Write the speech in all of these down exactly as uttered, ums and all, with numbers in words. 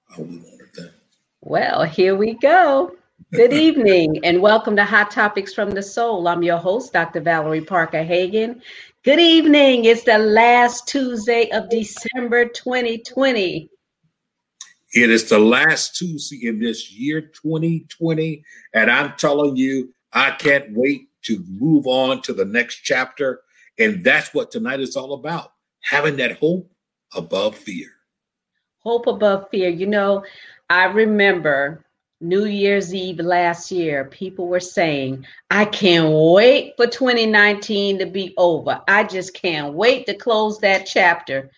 Oh, we wanted that. Well, here we go. Good evening and welcome to Hot Topics from the Soul. I'm your host, Doctor Valerie Parker Hagan. Good evening. It's the last Tuesday of December twenty twenty. It is the last Tuesday in this year twenty twenty, and I'm telling you, I can't wait to move on to the next chapter. And that's what tonight is all about, having that hope above fear. Hope above fear. You know, I remember New Year's Eve last year, people were saying, I can't wait for twenty nineteen to be over. I just can't wait to close that chapter.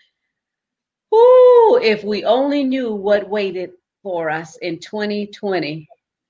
Ooh, if we only knew what waited for us in twenty twenty.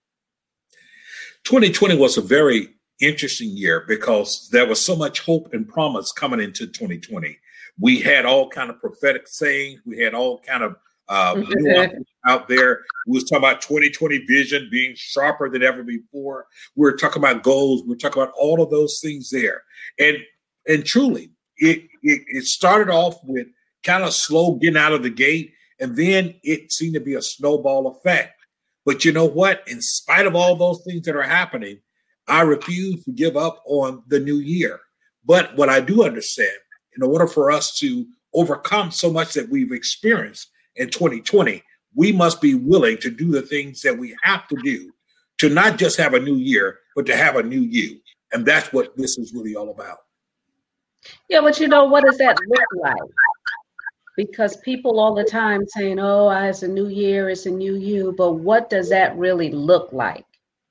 twenty twenty was a very interesting year because there was so much hope and promise coming into twenty twenty. We had all kind of prophetic sayings. We had all kind of uh, nuances out there. We was talking about twenty twenty vision being sharper than ever before. We were talking about goals. We were talking about all of those things there. And and truly, it it, it started off with kind of slow getting out of the gate, and then it seemed to be a snowball effect. But you know what? In spite of all those things that are happening, I refuse to give up on the new year. But what I do understand, in order for us to overcome so much that we've experienced in twenty twenty, we must be willing to do the things that we have to do to not just have a new year, but to have a new you. And that's what this is really all about. Yeah, but you know, what does that look like? Because people all the time saying, oh, it's a new year, it's a new you. But what does that really look like?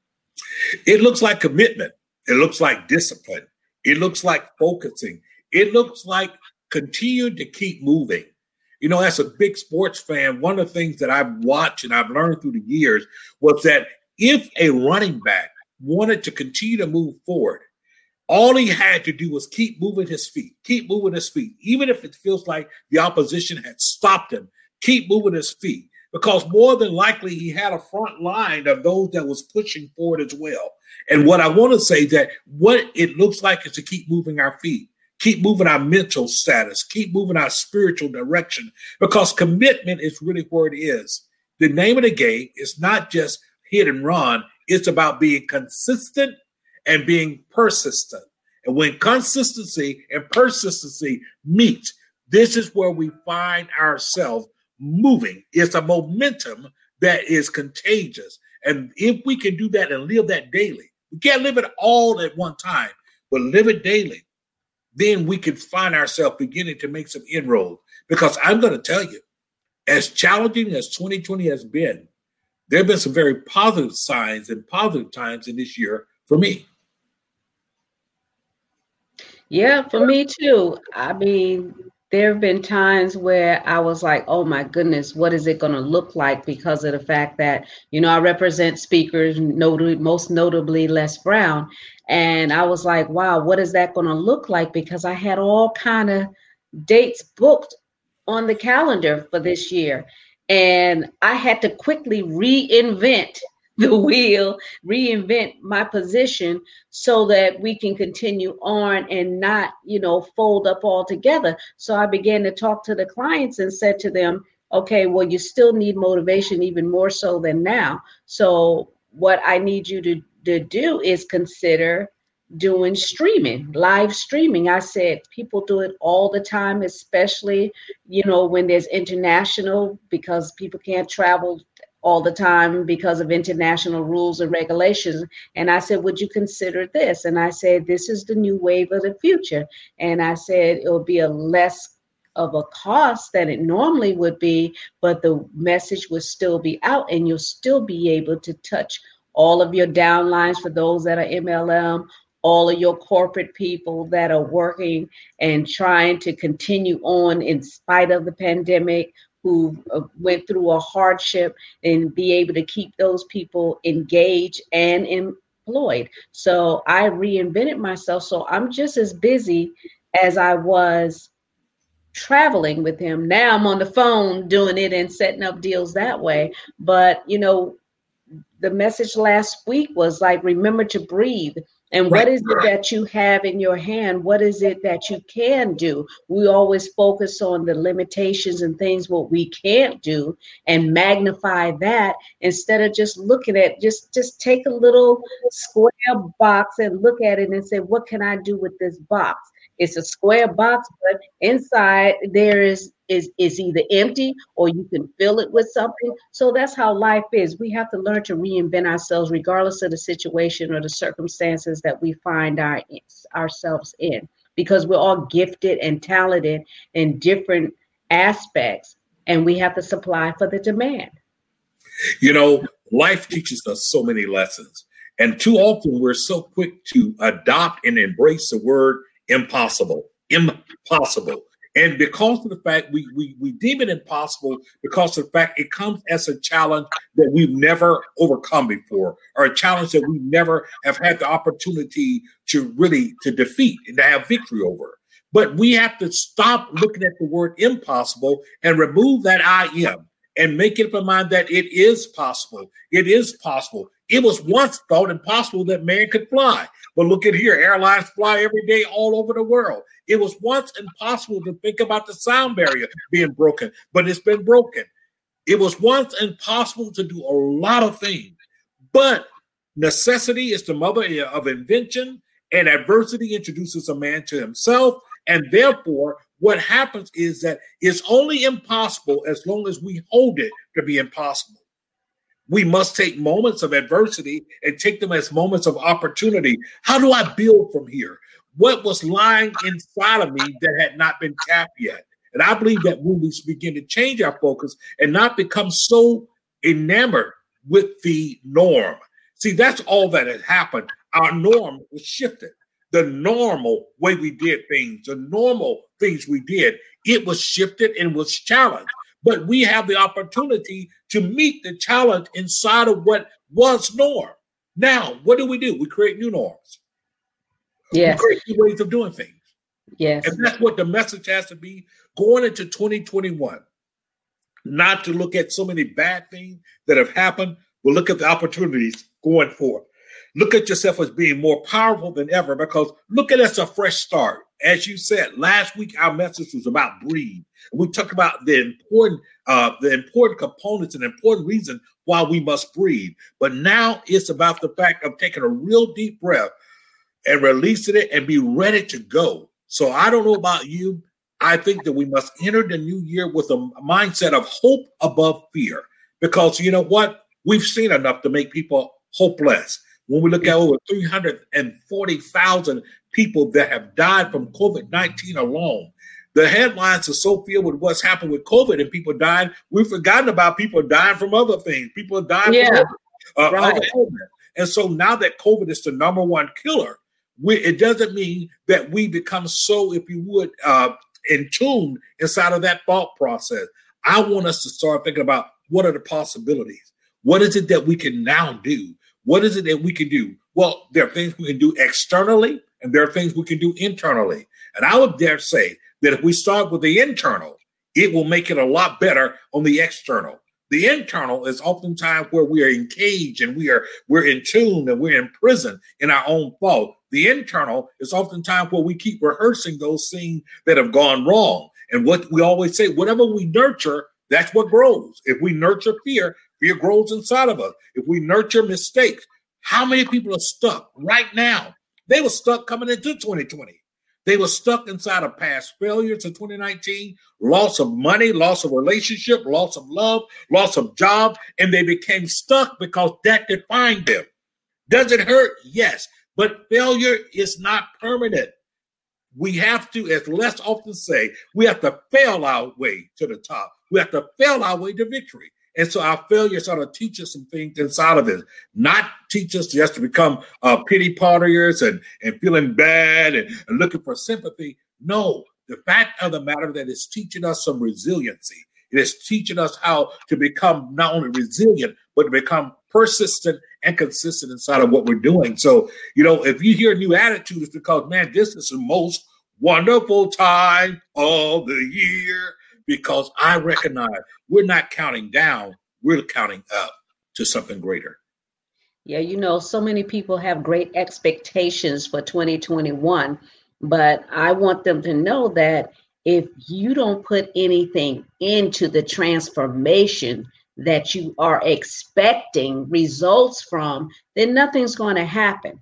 It looks like commitment. It looks like discipline. It looks like focusing. It looks like continuing to keep moving. You know, as a big sports fan, one of the things that I've watched and I've learned through the years was that if a running back wanted to continue to move forward, all he had to do was keep moving his feet, keep moving his feet, even if it feels like the opposition had stopped him, keep moving his feet, because more than likely he had a front line of those that was pushing forward as well. And what I want to say that what it looks like is to keep moving our feet, keep moving our mental status, keep moving our spiritual direction, because commitment is really where it is. The name of the game is not just hit and run. It's about being consistent and being persistent. And when consistency and persistency meet, this is where we find ourselves moving. It's a momentum that is contagious. And if we can do that and live that daily, we can't live it all at one time, but live it daily, then we can find ourselves beginning to make some inroads. Because I'm going to tell you, as challenging as twenty twenty has been, there have been some very positive signs and positive times in this year for me. Yeah, for me too. I mean, there have been times where I was like, oh my goodness, what is it going to look like? Because of the fact that, you know, I represent speakers, notably, most notably Les Brown. And I was like, wow, what is that going to look like? Because I had all kind of dates booked on the calendar for this year. And I had to quickly reinvent the wheel, reinvent my position so that we can continue on and not, you know, fold up altogether. So I began to talk to the clients and said to them, okay, well, you still need motivation even more so than now. So what I need you to, to do is consider doing streaming, live streaming. I said, people do it all the time, especially, you know, when there's international, because people can't travel all the time because of international rules and regulations. And I said, would you consider this? And I said, this is the new wave of the future. And I said, it'll be a less of a cost than it normally would be, but the message will still be out and you'll still be able to touch all of your downlines for those that are M L M, all of your corporate people that are working and trying to continue on in spite of the pandemic, who went through a hardship, and be able to keep those people engaged and employed. So I reinvented myself. So I'm just as busy as I was traveling with him. Now I'm on the phone doing it and setting up deals that way. But, you know, the message last week was like, remember to breathe. And Right. what is it that you have in your hand? What is it that you can do? We always focus on the limitations and things what we can't do and magnify that instead of just looking at just just take a little square box and look at it and say, what can I do with this box? It's a square box, but inside there is is is either empty or you can fill it with something. So that's how life is. We have to learn to reinvent ourselves regardless of the situation or the circumstances that we find our, ourselves in, because we're all gifted and talented in different aspects, and we have to supply for the demand. You know, life teaches us so many lessons, and too often we're so quick to adopt and embrace the word impossible, impossible. And because of the fact we, we we deem it impossible, because of the fact it comes as a challenge that we've never overcome before, or a challenge that we never have had the opportunity to really to defeat and to have victory over. But we have to stop looking at the word impossible and remove that I am and make it up in mind that it is possible. It is possible. It was once thought impossible that man could fly. But look at here, airlines fly every day all over the world. It was once impossible to think about the sound barrier being broken, but it's been broken. It was once impossible to do a lot of things, but necessity is the mother of invention, and adversity introduces a man to himself. And therefore, what happens is that it's only impossible as long as we hold it to be impossible. We must take moments of adversity and take them as moments of opportunity. How do I build from here? What was lying inside of me that had not been tapped yet? And I believe that when we begin to change our focus and not become so enamored with the norm. See, that's all that has happened. Our norm was shifted. The normal way we did things, the normal things we did, it was shifted and was challenged. But we have the opportunity to meet the challenge inside of what was norm. Now, what do we do? We create new norms. Yes. We create new ways of doing things. Yes. And that's what the message has to be going into twenty twenty-one. Not to look at so many bad things that have happened, but look at the opportunities going forward. Look at yourself as being more powerful than ever, because look at it as a fresh start. As you said, last week, our message was about breathe. We talked about the important, uh, the important components and important reason why we must breathe. But now it's about the fact of taking a real deep breath and releasing it and be ready to go. So I don't know about you. I think that we must enter the new year with a mindset of hope above fear, because you know what? We've seen enough to make people hopeless. When we look at over three hundred forty thousand people that have died from COVID nineteen alone, the headlines are so filled with what's happened with COVID and people dying. We've forgotten about people dying from other things. People are dying yeah, from other, uh, right. other COVID. And so now that COVID is the number one killer, we, it doesn't mean that we become so, if you would, uh, in tune inside of that thought process. I want us to start thinking about what are the possibilities? What is it that we can now do? What is it that we can do? Well, there are things we can do externally, and there are things we can do internally. And I would dare say that if we start with the internal, it will make it a lot better on the external. The internal is oftentimes where we are engaged and we are we're in tune and we're in prison in our own fault. The internal is oftentimes where we keep rehearsing those things that have gone wrong. And what we always say, whatever we nurture, that's what grows. If we nurture fear, fear grows inside of us. If we nurture mistakes, how many people are stuck right now? They were stuck coming into twenty twenty. They were stuck inside of past failures in twenty nineteen, loss of money, loss of relationship, loss of love, loss of job, and they became stuck because that defined them. Does it hurt? Yes, but failure is not permanent. We have to, as Les often say, we have to fail our way to the top. We have to fail our way to victory. And so our failures ought to teach us some things inside of it, not teach us just to become uh, pity partiers and, and feeling bad and, and looking for sympathy. No, the fact of the matter that it's teaching us some resiliency. It is teaching us how to become not only resilient, but to become persistent and consistent inside of what we're doing. So, you know, if you hear new attitudes, it's because, man, this is the most wonderful time of the year. Because I recognize we're not counting down, we're counting up to something greater. Yeah, you know, so many people have great expectations for twenty twenty-one, but I want them to know that if you don't put anything into the transformation that you are expecting results from, then nothing's going to happen.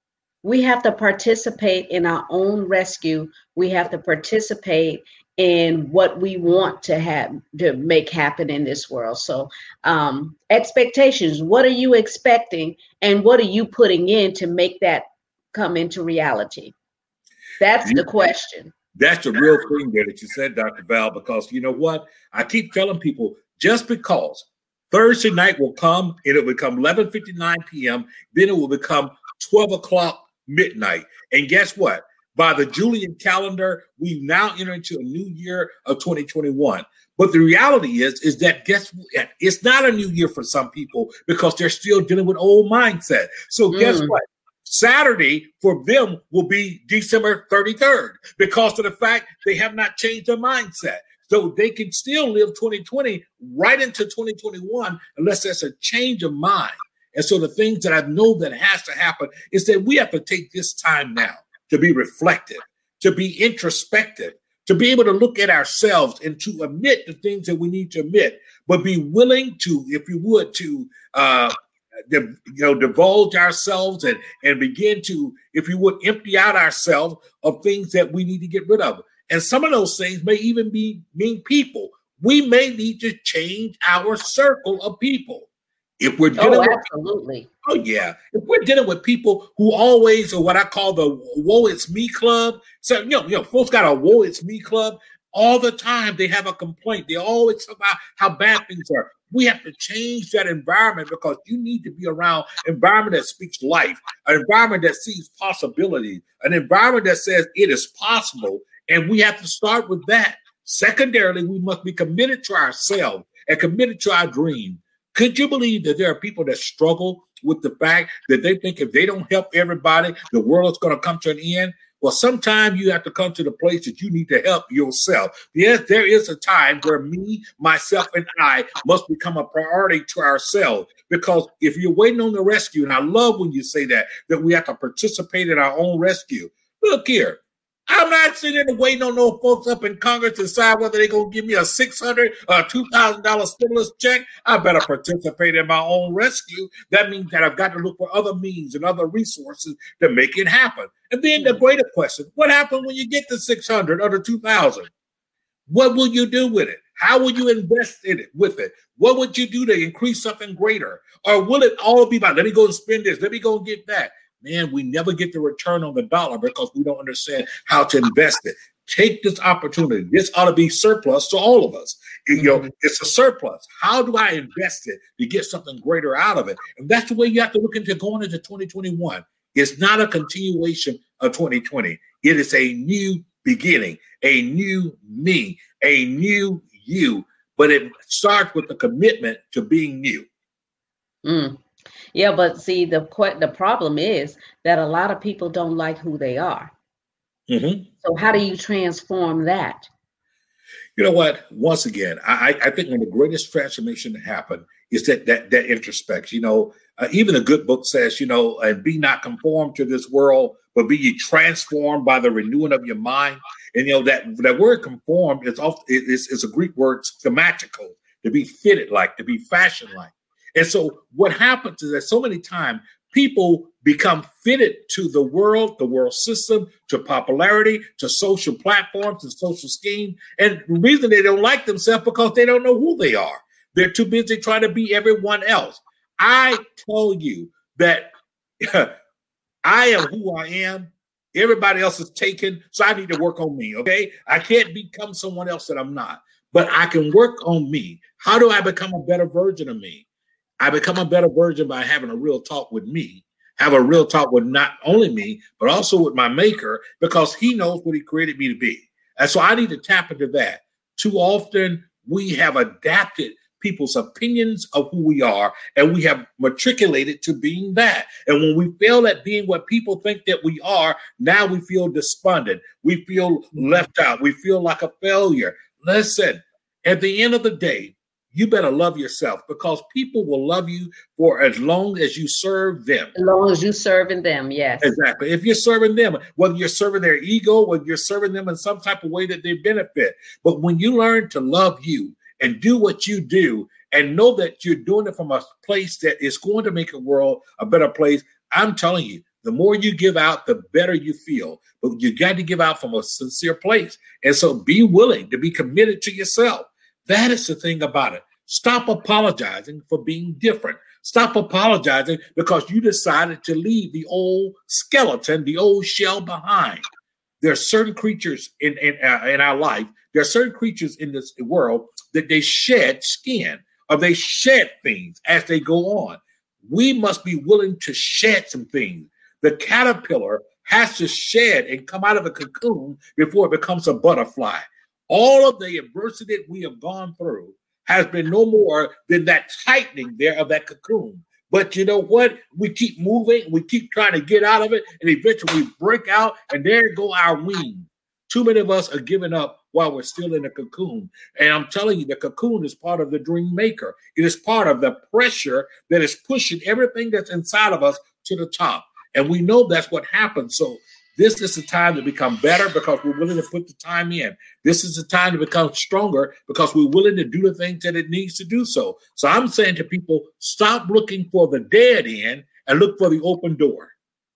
We have to participate in our own rescue. We have to participate in what we want to have to make happen in this world. So, um, expectations, what are you expecting and what are you putting in to make that come into reality? That's the question. That's the real thing there that you said, Doctor Val, because you know what? I keep telling people, just because Thursday night will come and it will become eleven fifty-nine p.m., then it will become twelve o'clock midnight. And guess what? By the Julian calendar, we now enter into a new year of twenty twenty-one. But the reality is, is that guess what? It's not a new year for some people because they're still dealing with old mindset. So mm. guess what? Saturday for them will be December thirty-third because of the fact they have not changed their mindset. So they can still live twenty twenty right into twenty twenty-one unless there's a change of mind. And so the things that I know that has to happen is that we have to take this time now to be reflective, to be introspective, to be able to look at ourselves and to admit the things that we need to admit, but be willing to, if you would, to uh, you know, divulge ourselves and, and begin to, if you would, empty out ourselves of things that we need to get rid of. And some of those things may even be mean people. We may need to change our circle of people. If we're dealing oh, with, absolutely. Oh, yeah. If we're dealing with people who always are what I call the woe it's me club. So, you know, you know, folks got a woe it's me club all the time. They have a complaint. They always talk about how bad things are. We have to change that environment because you need to be around an environment that speaks life, an environment that sees possibility, an environment that says it is possible. And we have to start with that. Secondarily, we must be committed to ourselves and committed to our dream. Could you believe that there are people that struggle with the fact that they think if they don't help everybody, the world is going to come to an end? Well, sometimes you have to come to the place that you need to help yourself. Yes, there is a time where me, myself, and I must become a priority to ourselves. Because if you're waiting on the rescue, and I love when you say that, that we have to participate in our own rescue. Look here. I'm not sitting there waiting on no folks up in Congress to decide whether they're going to give me a six hundred dollars or two thousand dollars stimulus check. I better participate in my own rescue. That means that I've got to look for other means and other resources to make it happen. And then the greater question, what happens when you get the six hundred dollars or the two thousand dollars? What will you do with it? How will you invest in it with it? What would you do to increase something greater? Or will it all be about, let me go and spend this, let me go and get that? Man, we never get the return on the dollar because we don't understand how to invest it. Take this opportunity. This ought to be surplus to all of us. You know, mm-hmm. It's a surplus. How do I invest it to get something greater out of it? And that's the way you have to look into going into twenty twenty-one. It's not a continuation of twenty twenty. It is a new beginning, a new me, a new you. But it starts with the commitment to being new. Mm. Yeah, but see, the the problem is that a lot of people don't like who they are. Mm-hmm. So how do you transform that? You know what? Once again, I, I think one of the greatest transformation to happen is that that that introspection. You know, uh, even a good book says, you know, and be not conformed to this world, but be ye transformed by the renewing of your mind. And you know that that word conformed is off is is a Greek word schematical, to be fitted like, to be fashioned like. And so what happens is that so many times people become fitted to the world, the world system, to popularity, to social platforms, to social scheme. And the reason they don't like themselves because they don't know who they are. They're too busy trying to be everyone else. I tell you that I am who I am. Everybody else is taken, so I need to work on me, okay? I can't become someone else that I'm not, but I can work on me. How do I become a better version of me? I become a better version by having a real talk with me, have a real talk with not only me, but also with my maker, because he knows what he created me to be. And so I need to tap into that. Too often we have adapted people's opinions of who we are, and we have matriculated to being that. And when we fail at being what people think that we are, now we feel despondent. We feel left out. We feel like a failure. Listen, at the end of the day, you better love yourself, because people will love you for as long as you serve them. As long as you serving them, yes. Exactly. If you're serving them, whether you're serving their ego, whether you're serving them in some type of way that they benefit. But when you learn to love you and do what you do and know that you're doing it from a place that is going to make the world a better place, I'm telling you, the more you give out, the better you feel. But you got to give out from a sincere place. And so be willing to be committed to yourself. That is the thing about it. Stop apologizing for being different. Stop apologizing because you decided to leave the old skeleton, the old shell behind. There are certain creatures in, in, uh, in our life. There are certain creatures in this world that they shed skin, or they shed things as they go on. We must be willing to shed some things. The caterpillar has to shed and come out of a cocoon before it becomes a butterfly. All of the adversity that we have gone through has been no more than that tightening there of that cocoon. But you know what? We keep moving. We keep trying to get out of it. And eventually we break out, and there go our wings. Too many of us are giving up while we're still in the cocoon. And I'm telling you, the cocoon is part of the dream maker. It is part of the pressure that is pushing everything that's inside of us to the top. And we know that's what happens. So this is the time to become better because we're willing to put the time in. This is the time to become stronger because we're willing to do the things that it needs to do so. So I'm saying to people, stop looking for the dead end and look for the open door.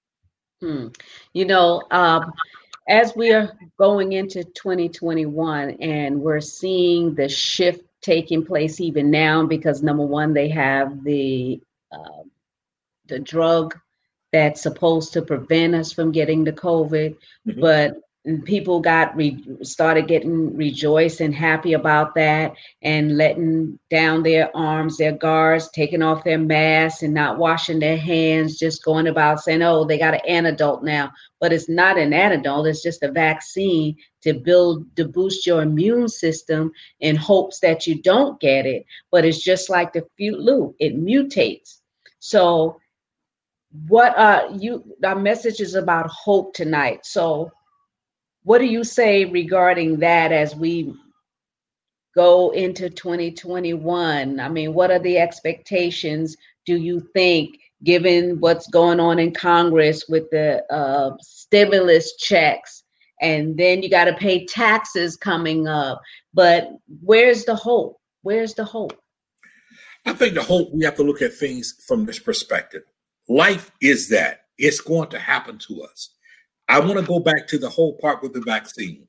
Hmm. You know, um, as we are going into twenty twenty-one and we're seeing the shift taking place even now, because number one, they have the uh, the drug that's supposed to prevent us from getting the COVID, mm-hmm. but people got re- started getting rejoiced and happy about that and letting down their arms, their guards, taking off their masks and not washing their hands, just going about saying, oh, they got an antidote now. But it's not an antidote. It's just a vaccine to build, to boost your immune system in hopes that you don't get it. But it's just like the flu, it mutates. So what uh you our message is about hope tonight. So what do you say regarding that as we go into twenty twenty-one? I mean, what are the expectations, do you think, given what's going on in Congress with the uh, stimulus checks, and then you got to pay taxes coming up? But where's the hope? Where's the hope? I think the hope, we have to look at things from this perspective. Life is that. It's going to happen to us. I want to go back to the whole part with the vaccine.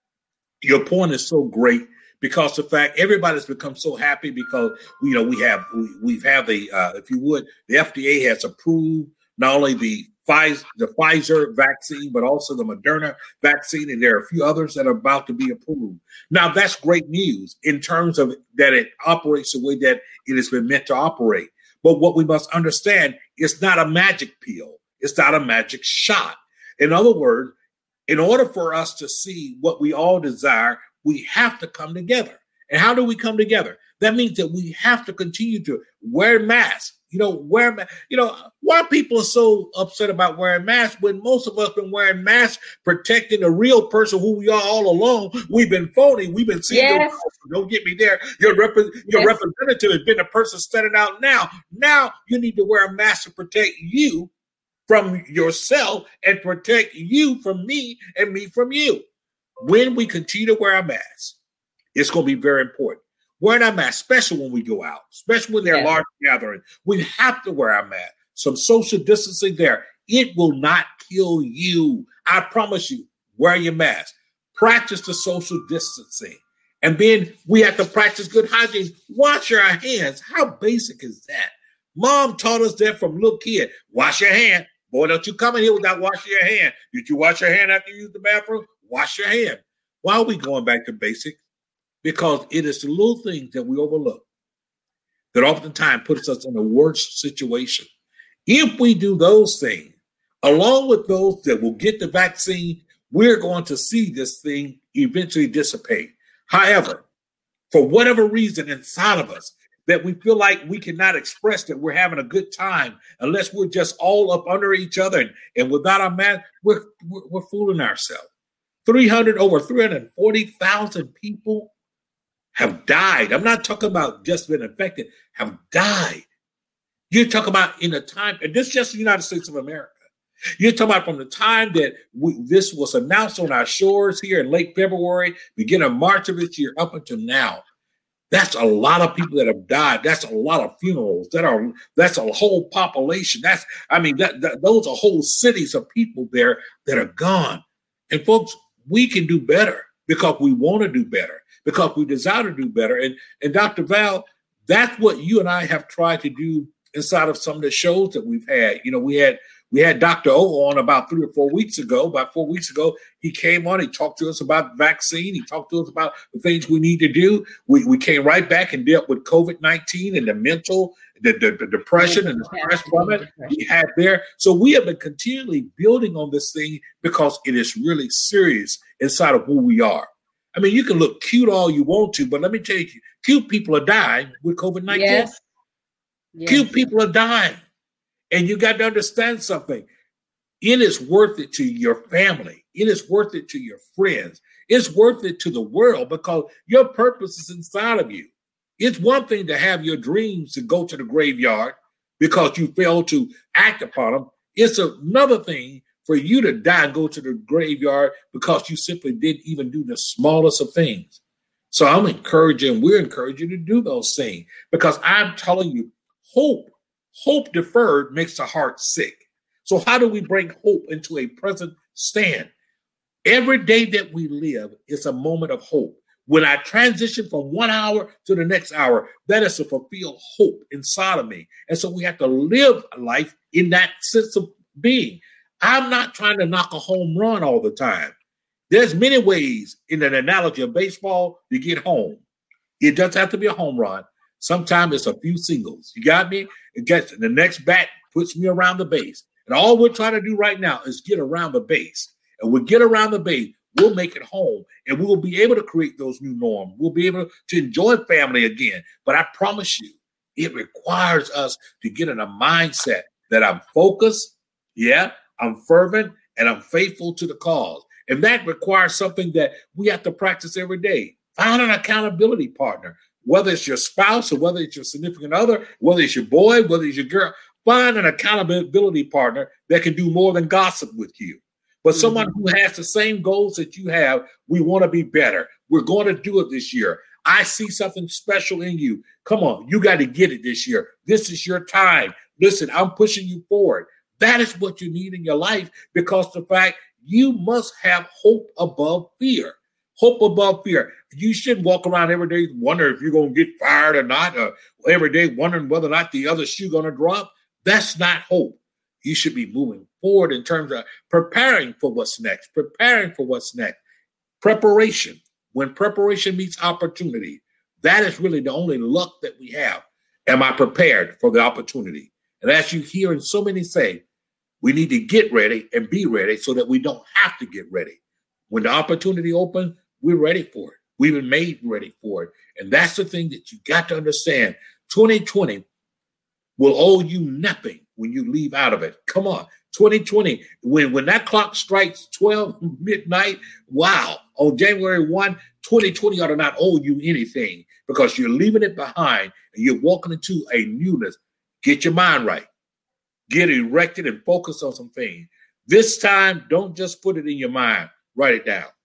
Your point is so great because the fact everybody's become so happy because, you know, we have, we, we've have the, uh, if you would, the F D A has approved not only the Pfizer, the Pfizer vaccine, but also the Moderna vaccine. And there are a few others that are about to be approved. Now, that's great news in terms of that it operates the way that it has been meant to operate. But what we must understand, it's not a magic pill. It's not a magic shot. In other words, in order for us to see what we all desire, we have to come together. And how do we come together? That means that we have to continue to wear masks. You know, wear, you know, why people are so upset about wearing masks when most of us been wearing masks, protecting the real person who we are all along. We've been phony. We've been seeing. Yes. Your, don't get me there. Your, rep- your yes. representative has been the person standing out now. Now you need to wear a mask to protect you from yourself and protect you from me and me from you. When we continue to wear our masks, it's going to be very important. Wearing our mask, especially when we go out, especially when there are yeah. large gatherings, we have to wear our mask. Some social distancing there. It will not kill you. I promise you, wear your mask. Practice the social distancing. And then we have to practice good hygiene. Wash our hands. How basic is that? Mom taught us that from little kid. Wash your hand. Boy, don't you come in here without washing your hand. Did you wash your hand after you use the bathroom? Wash your hand. Why are we going back to basic? Because it is the little things that we overlook that oftentimes puts us in a worse situation. If we do those things, along with those that will get the vaccine, we're going to see this thing eventually dissipate. However, for whatever reason inside of us, that we feel like we cannot express that we're having a good time unless we're just all up under each other and, and without our mask, we're, we're, we're fooling ourselves. three hundred, over three hundred forty thousand people have died. I'm not talking about just been infected, have died. You're talking about in a time, and this is just the United States of America. You're talking about from the time that we, this was announced on our shores here in late February, beginning of March of this year, up until now. That's a lot of people that have died. That's a lot of funerals. That are that's a whole population. That's I mean, that, that those are whole cities of people there that are gone. And folks, we can do better because we want to do better, because we desire to do better. And and Doctor Val, that's what you and I have tried to do inside of some of the shows that we've had. You know, we had we had Doctor O on about three or four weeks ago. About four weeks ago, he came on. He talked to us about the vaccine. He talked to us about the things we need to do. We we came right back and dealt with COVID nineteen and the mental, the, the, the depression and the stress from it we had there. So we have been continually building on this thing because it is really serious inside of who we are. I mean, you can look cute all you want to, but let me tell you, cute people are dying with COVID nineteen. Yes. Yes. Cute people are dying. And you got to understand something. It is worth it to your family. It is worth it to your friends. It's worth it to the world because your purpose is inside of you. It's one thing to have your dreams to go to the graveyard because you failed to act upon them. It's another thing for you to die and go to the graveyard because you simply didn't even do the smallest of things. So I'm encouraging, we're encouraging you to do those things because I'm telling you, hope, hope deferred makes the heart sick. So how do we bring hope into a present stand? Every day that we live is a moment of hope. When I transition from one hour to the next hour, that is to fulfill hope inside of me. And so we have to live life in that sense of being. I'm not trying to knock a home run all the time. There's many ways in an analogy of baseball to get home. It doesn't have to be a home run. Sometimes it's a few singles. You got me? It gets the next bat puts me around the base. And all we're trying to do right now is get around the base. And we get around the base, we'll make it home. And we'll be able to create those new norms. We'll be able to enjoy family again. But I promise you, it requires us to get in a mindset that I'm focused, yeah, I'm fervent, and I'm faithful to the cause. And that requires something that we have to practice every day. Find an accountability partner. Whether it's your spouse or whether it's your significant other, whether it's your boy, whether it's your girl, find an accountability partner that can do more than gossip with you. But mm-hmm. someone who has the same goals that you have, we want to be better. We're going to do it this year. I see something special in you. Come on, you got to get it this year. This is your time. Listen, I'm pushing you forward. That is what you need in your life because the fact you must have hope above fear. Hope above fear. You shouldn't walk around every day wondering if you're going to get fired or not, or every day wondering whether or not the other shoe going to drop. That's not hope. You should be moving forward in terms of preparing for what's next, preparing for what's next. Preparation. When preparation meets opportunity, that is really the only luck that we have. Am I prepared for the opportunity? And as you hear and so many say, we need to get ready and be ready so that we don't have to get ready. When the opportunity opens, we're ready for it. We've been made ready for it. And that's the thing that you got to understand. twenty twenty will owe you nothing when you leave out of it. Come on. twenty twenty, when, when that clock strikes twelve midnight, wow, on January first, twenty twenty ought to not owe you anything because you're leaving it behind and you're walking into a newness. Get your mind right. Get erected and focus on some things. This time, don't just put it in your mind. Write it down.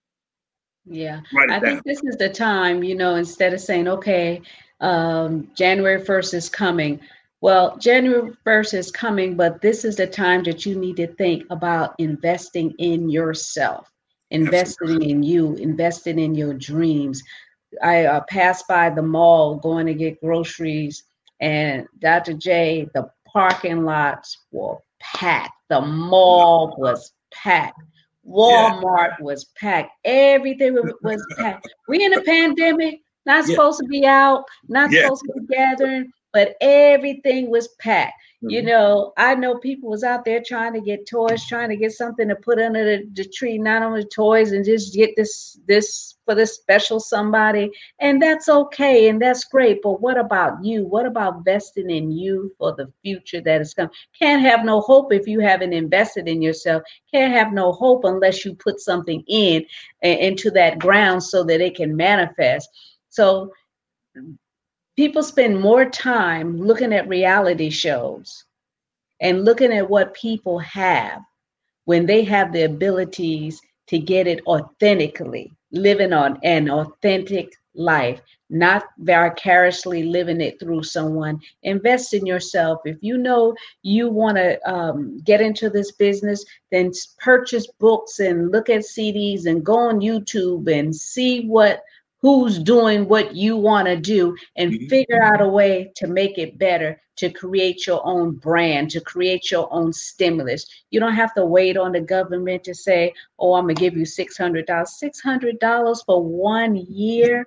Yeah, Write it I down. think this is the time, you know, instead of saying, okay, um, January first is coming. Well, January first is coming, but this is the time that you need to think about investing in yourself, investing Absolutely. in you, investing in your dreams. I uh, passed by the mall going to get groceries, and Doctor J, the parking lots were packed. The mall was packed. Walmart yeah. was packed. Everything was packed. We in a pandemic, not yeah. supposed to be out, not yeah. supposed to be gathering, but everything was packed. Mm-hmm. You know, I know people was out there trying to get toys, trying to get something to put under the, the tree, not only toys, and just get this this for this special somebody. And that's okay, and that's great. But what about you? What about investing in you for the future that is coming? Can't have no hope if you haven't invested in yourself. Can't have no hope unless you put something in into that ground so that it can manifest. So people spend more time looking at reality shows and looking at what people have when they have the abilities to get it authentically, living on an authentic life, not vicariously living it through someone. Invest in yourself. If you know you want to um, get into this business, then purchase books and look at C Ds and go on YouTube and see what who's doing what you want to do, and mm-hmm. figure out a way to make it better, to create your own brand, to create your own stimulus. You don't have to wait on the government to say, oh, I'm going to give you six hundred dollars. six hundred dollars for one year?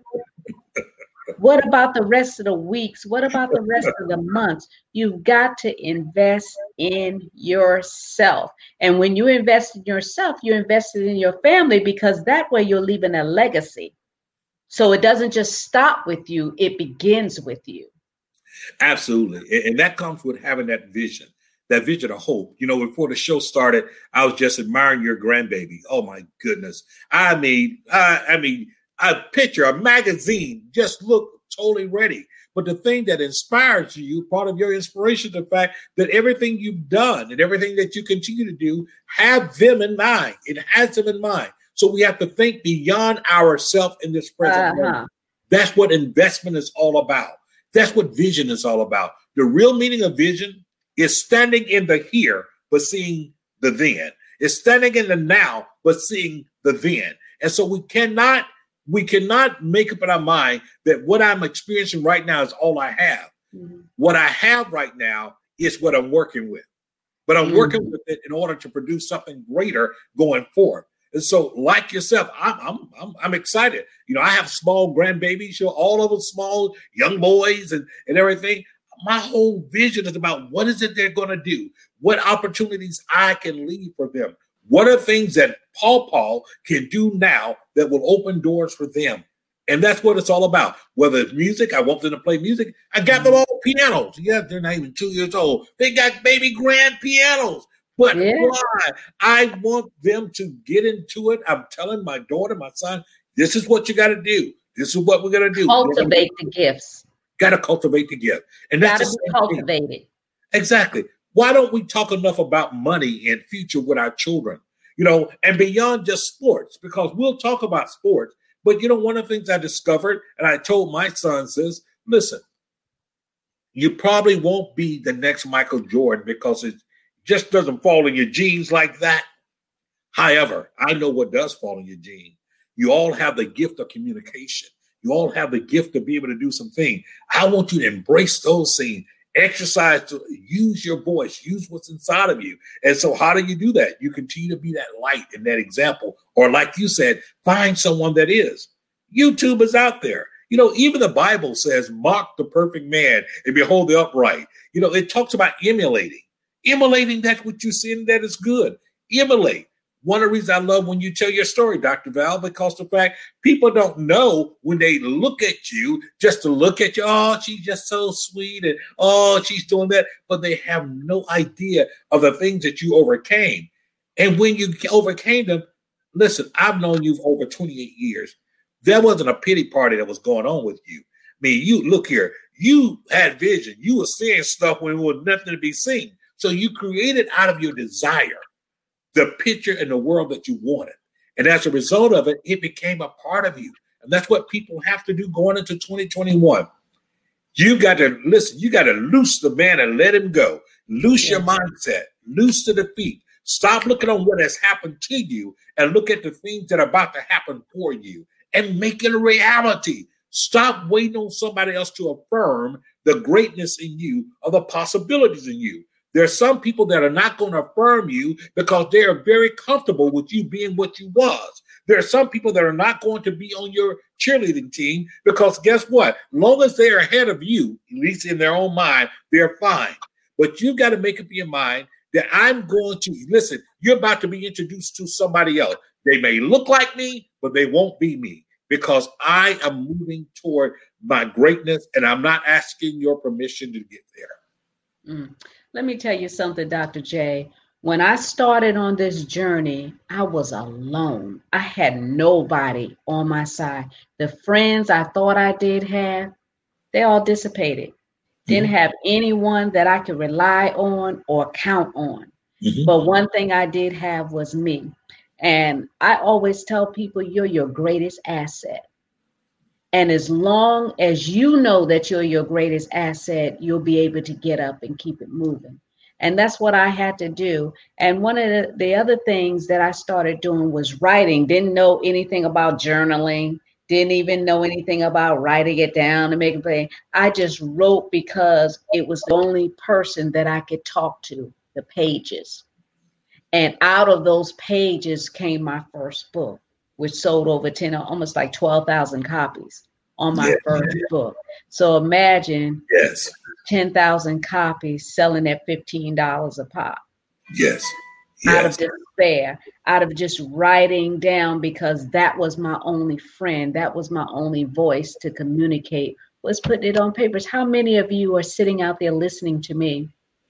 What about the rest of the weeks? What about the rest of the months? You've got to invest in yourself. And when you invest in yourself, you're invested in your family, because that way you're leaving a legacy. So it doesn't just stop with you, it begins with you. Absolutely. And that comes with having that vision, that vision of hope. You know, before the show started, I was just admiring your grandbaby. Oh, my goodness. I mean, I, I mean, a picture, a magazine, just look totally ready. But the thing that inspires you, part of your inspiration, the fact that everything you've done and everything that you continue to do have them in mind. It has them in mind. So we have to think beyond ourselves in this present uh-huh. moment. That's what investment is all about. That's what vision is all about. The real meaning of vision is standing in the here, but seeing the then. It's standing in the now, but seeing the then. And so we cannot, we cannot make up in our mind that what I'm experiencing right now is all I have. Mm-hmm. What I have right now is what I'm working with. But I'm mm-hmm. working with it in order to produce something greater going forward. And so, like yourself, I'm, I'm I'm I'm excited. You know, I have small grandbabies, you know, all of them small young boys and, and everything. My whole vision is about what is it they're going to do, what opportunities I can leave for them. What are things that Paw Paw can do now that will open doors for them? And that's what it's all about. Whether it's music, I want them to play music. I got them all pianos. Yeah, they're not even two years old. They got baby grand pianos. But yeah. why? I want them to get into it. I'm telling my daughter, my son, this is what you got to do. This is what we're going to do. Cultivate the gifts. Got to cultivate the gift. And that's got to be cultivated. Thing. Exactly. Why don't we talk enough about money and future with our children? You know, and beyond just sports, because we'll talk about sports. But, you know, one of the things I discovered, and I told my sons is, listen, you probably won't be the next Michael Jordan because it's just doesn't fall in your genes like that. However, I know what does fall in your gene. You all have the gift of communication. You all have the gift to be able to do something. I want you to embrace those things. Exercise to use your voice, use what's inside of you. And so how do you do that? You continue to be that light and that example. Or like you said, find someone that is. YouTube is out there. You know, even the Bible says, mock the perfect man and behold the upright. You know, it talks about emulating. Emulating that's what you see and that is good. Emulate. One of the reasons I love when you tell your story, Doctor Val, because the fact people don't know when they look at you, just to look at you, oh, she's just so sweet and oh, she's doing that. But they have no idea of the things that you overcame. And when you overcame them, listen, I've known you for over twenty-eight years. There wasn't a pity party that was going on with you. I mean, you look here, you had vision. You were seeing stuff when there was nothing to be seen. So you created out of your desire the picture in the world that you wanted. And as a result of it, it became a part of you. And that's what people have to do going into twenty twenty-one. You got to listen, you got to loose the man and let him go. Loose yeah. your mindset, loose to the feet. Stop looking on what has happened to you and look at the things that are about to happen for you and make it a reality. Stop waiting on somebody else to affirm the greatness in you or the possibilities in you. There are some people that are not going to affirm you because they are very comfortable with you being what you was. There are some people that are not going to be on your cheerleading team because guess what? Long as they are ahead of you, at least in their own mind, they're fine. But you've got to make up your mind that I'm going to, listen, you're about to be introduced to somebody else. They may look like me, but they won't be me because I am moving toward my greatness and I'm not asking your permission to get there. Mm. Let me tell you something, Doctor J. When I started on this journey, I was alone. I had nobody on my side. The friends I thought I did have, they all dissipated. Mm-hmm. Didn't have anyone that I could rely on or count on. Mm-hmm. But one thing I did have was me. And I always tell people, you're your greatest asset. And as long as you know that you're your greatest asset, you'll be able to get up and keep it moving. And that's what I had to do. And one of the, the other things that I started doing was writing. Didn't know anything about journaling. Didn't even know anything about writing it down and making play. I just wrote because it was the only person that I could talk to, the pages. And out of those pages came my first book, which sold over ten, almost like twelve thousand copies on my yes. first book. So imagine yes. ten thousand copies selling at fifteen dollars a pop. Yes. Out yes. of despair, out of just writing down, because that was my only friend. That was my only voice to communicate, was putting it on papers. How many of you are sitting out there listening to me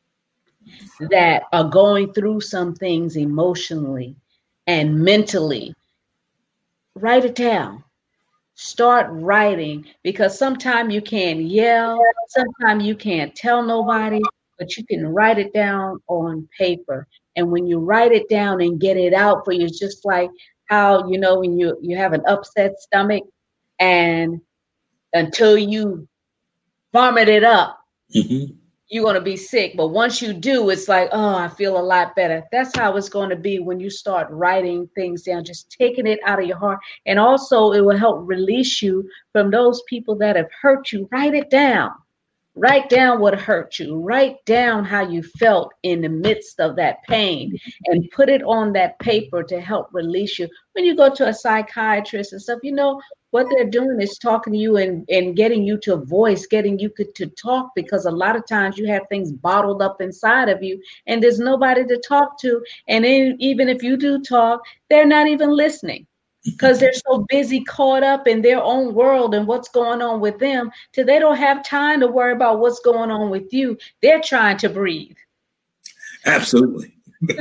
that are going through some things emotionally and mentally? Write it down. Start writing, because sometimes you can't yell, sometimes you can't tell nobody, but you can write it down on paper. And when you write it down and get it out for you, it's just like how, you know, when you, you have an upset stomach and until you vomit it up, mm-hmm. you're going to be sick. But once you do, it's like, oh, I feel a lot better. That's how it's going to be when you start writing things down, just taking it out of your heart. And also it will help release you from those people that have hurt you. Write it down. Write down what hurt you. Write down how you felt in the midst of that pain and put it on that paper to help release you. When you go to a psychiatrist and stuff, you know, what they're doing is talking to you and, and getting you to voice, getting you to, to talk, because a lot of times you have things bottled up inside of you and there's nobody to talk to. And then, even if you do talk, they're not even listening, because they're so busy caught up in their own world and what's going on with them, till they don't have time to worry about what's going on with you. They're trying to breathe. Absolutely.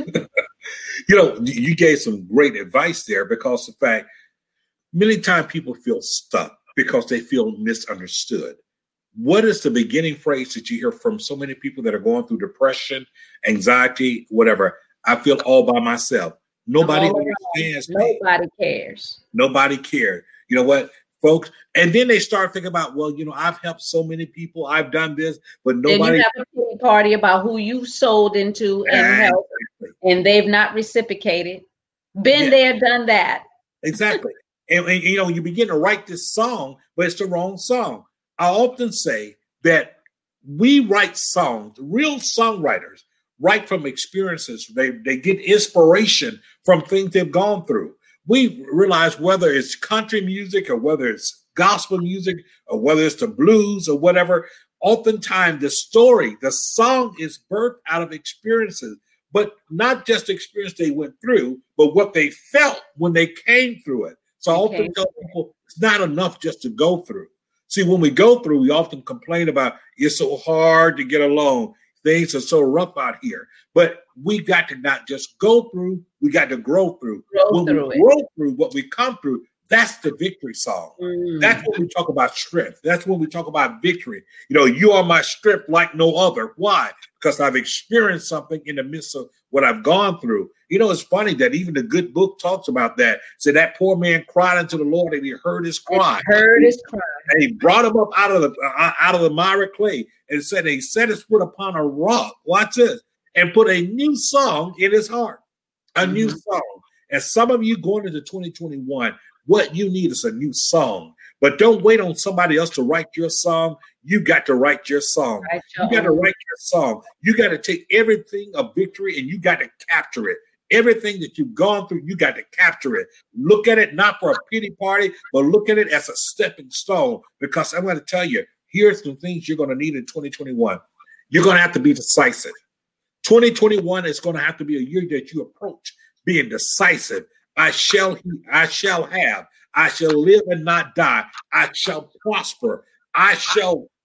You know, you gave some great advice there, because the fact, many times people feel stuck because they feel misunderstood. What is the beginning phrase that you hear from so many people that are going through depression, anxiety, whatever? I feel all by myself. Nobody all understands me. Nobody cares. Nobody cares. You know what, folks? And then they start thinking about, well, you know, I've helped so many people. I've done this, but nobody. Then you have a pity party about who you sold into and exactly. helped, and they've not reciprocated. Been yeah. there, done that. Exactly. And, and, you know, you begin to write this song, but it's the wrong song. I often say that we write songs, real songwriters write from experiences. They, they get inspiration from things they've gone through. We realize whether it's country music or whether it's gospel music or whether it's the blues or whatever, oftentimes the story, the song is birthed out of experiences, but not just the experience they went through, but what they felt when they came through it. So I often okay. tell people it's not enough just to go through. See, when we go through, we often complain about it's so hard to get along. Things are so rough out here. But we got to not just go through, we got to grow through. Grow when through we it. grow through what we come through, that's the victory song. Mm. That's when we talk about strength. That's when we talk about victory. You know, you are my strength like no other. Why? Because I've experienced something in the midst of what I've gone through. You know, it's funny that even the good book talks about that. So that poor man cried unto the Lord and he heard his cry. He heard his cry. And he brought him up out of the uh, out of the miry clay and said he set his foot upon a rock. Watch this. And put a new song in his heart. A mm-hmm. new song. And some of you going into twenty twenty-one, what you need is a new song. But don't wait on somebody else to write your song. You got to write your song. Right, you got to write your song. You got to take everything of victory and you got to capture it. Everything that you've gone through, you got to capture it. Look at it not for a pity party, but look at it as a stepping stone. Because I'm going to tell you, here's some things you're going to need in twenty twenty-one. You're going to have to be decisive. twenty twenty-one is going to have to be a year that you approach being decisive. I shall, I shall have, I shall live and not die. I shall prosper. I shall,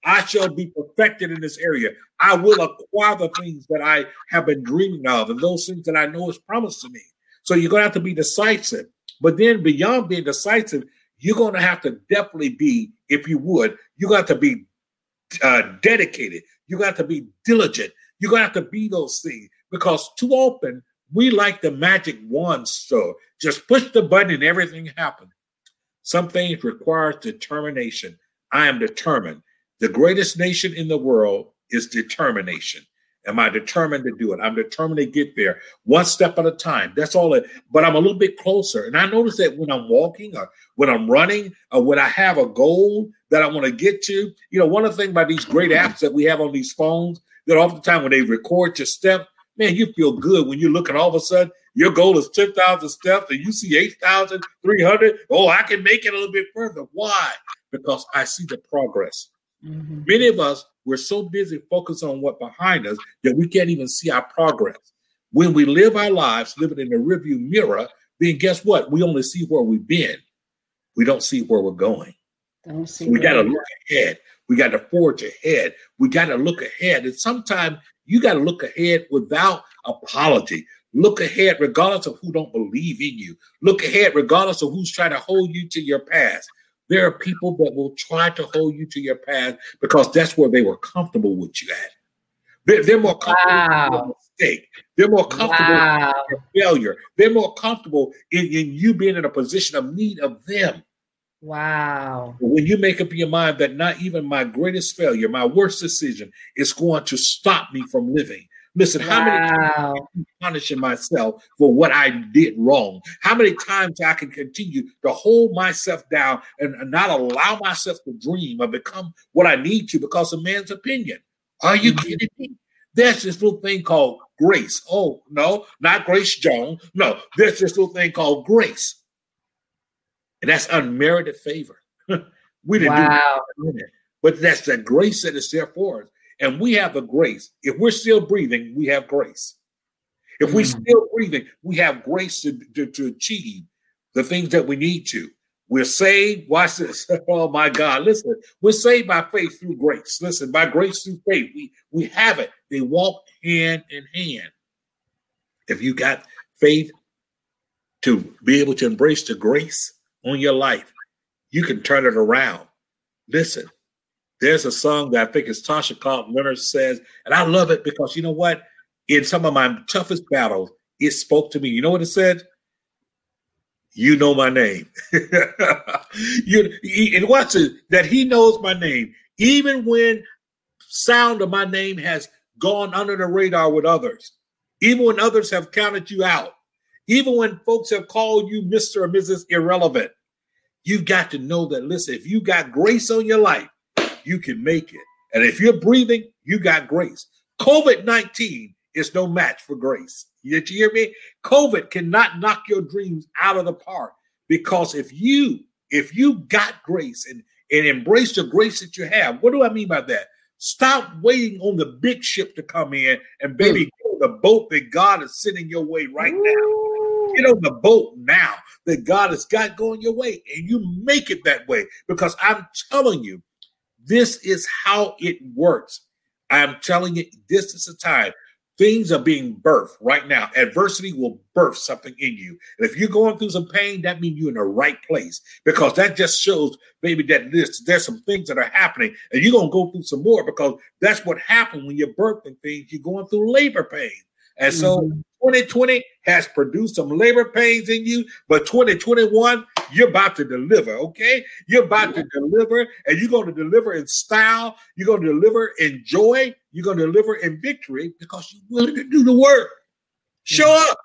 I shall be perfected in this area. I will acquire the things that I have been dreaming of and those things that I know is promised to me. So you're going to have to be decisive. But then beyond being decisive, you're going to have to definitely be, if you would, you're going to have to be uh, dedicated. You're going to have to be diligent. You're going to have to be those things because too often we like the magic wand store. Just push the button and everything happens. Some things require determination. I am determined. The greatest nation in the world is determination. Am I determined to do it? I'm determined to get there one step at a time. That's all it. But I'm a little bit closer. And I notice that when I'm walking or when I'm running or when I have a goal that I want to get to, you know, one of the things about these great apps that we have on these phones, that oftentimes when they record your step, man, you feel good when you look and all of a sudden your goal is ten thousand steps and you see eight thousand three hundred. Oh, I can make it a little bit further. Why? Because I see the progress. Mm-hmm. Many of us, we're so busy focused on what's behind us that we can't even see our progress. When we live our lives living in the rearview mirror, then guess what? We only see where we've been. We don't see where we're going. Don't see so we got to look ahead. We got to forge ahead. We got to look ahead. And sometimes you got to look ahead without apology. Look ahead regardless of who don't believe in you. Look ahead regardless of who's trying to hold you to your past. There are people that will try to hold you to your past because that's where they were comfortable with you at. They're, they're more comfortable wow. with your mistake. They're more comfortable wow. with your failure. They're more comfortable in, in you being in a position of need of them. Wow. When you make up your mind that not even my greatest failure, my worst decision is going to stop me from living. Listen, wow. how many times am I punishing myself for what I did wrong? How many times I can continue to hold myself down and, and not allow myself to dream or become what I need to because of man's opinion? Are you mm-hmm. kidding me? There's this little thing called grace. Oh, no, not Grace Jones. No, there's this little thing called grace. And that's unmerited favor. We didn't wow. do it, but that's the grace that is there for us. And we have the grace. If we're still breathing, we have grace. If we're mm. still breathing, we have grace to, to, to achieve the things that we need to. We're saved. Watch this. Oh, my God. Listen, we're saved by faith through grace. Listen, by grace through faith. We, we have it. They walk hand in hand. If you got faith to be able to embrace the grace on your life, you can turn it around. Listen. There's a song that I think is Tasha Cobbs Leonard says, and I love it because you know what? In some of my toughest battles, it spoke to me. You know what it said? You know my name. you, he, and watch it, that he knows my name. Even when sound of my name has gone under the radar with others, even when others have counted you out, even when folks have called you Mister or Missus Irrelevant, you've got to know that, listen, if you got grace on your life, you can make it. And if you're breathing, you got grace. COVID nineteen is no match for grace. Did you hear me? COVID cannot knock your dreams out of the park because if you, if you got grace and, and embrace the grace that you have, what do I mean by that? Stop waiting on the big ship to come in and baby, mm. get on the boat that God is sending your way right now. Get on the boat now that God has got going your way and you make it that way because I'm telling you, this is how it works. I'm telling you, this is the time. Things are being birthed right now. Adversity will birth something in you. And if you're going through some pain, that means you're in the right place because that just shows maybe that there's, there's some things that are happening and you're going to go through some more because that's what happens when you're birthing things. You're going through labor pain. And so mm-hmm. twenty twenty has produced some labor pains in you, but twenty twenty-one, you're about to deliver, okay? You're about to deliver, and you're going to deliver in style. You're going to deliver in joy. You're going to deliver in victory because you're willing to do the work. Show up.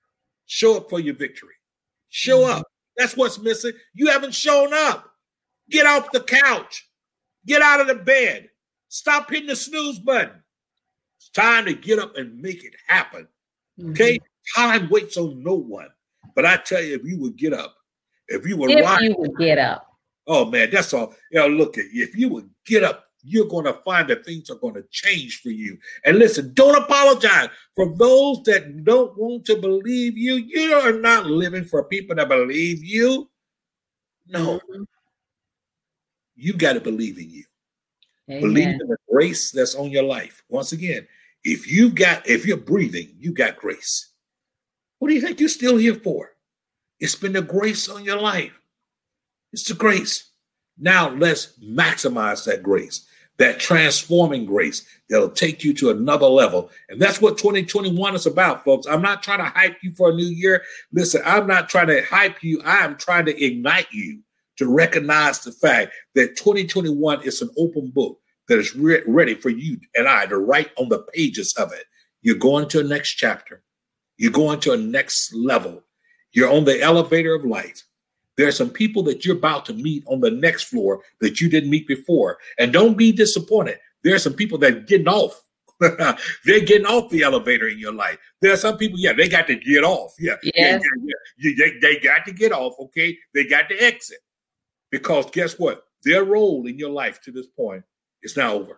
Show up for your victory. Show up. That's what's missing. You haven't shown up. Get off the couch. Get out of the bed. Stop hitting the snooze button. It's time to get up and make it happen. Okay? Mm-hmm. Time waits on no one. But I tell you, if you would get up, if you would if rise, you would get up. Oh man, that's all. You know, look at if you would get up, you're going to find that things are going to change for you. And listen, don't apologize for those that don't want to believe you. You are not living for people that believe you. No, mm-hmm. You got to believe in you. Believe Amen. in the grace that's on your life. Once again, if you've got, if you're breathing, you got grace. What do you think you're still here for? It's been the grace on your life. It's the grace. Now let's maximize that grace, that transforming grace that'll take you to another level. And that's what twenty twenty-one is about, folks. I'm not trying to hype you for a new year. Listen, I'm not trying to hype you. I am trying to ignite you to recognize the fact that twenty twenty-one is an open book that is re- ready for you and I to write on the pages of it. You're going to a next chapter. You're going to a next level. You're on the elevator of life. There are some people that you're about to meet on the next floor that you didn't meet before. And don't be disappointed. There are some people that are getting off. They're getting off the elevator in your life. There are some people, yeah, they got to get off. Yeah, Yes. yeah, yeah, yeah. They, they got to get off, okay? They got to exit. Because guess what? Their role in your life to this point is now over.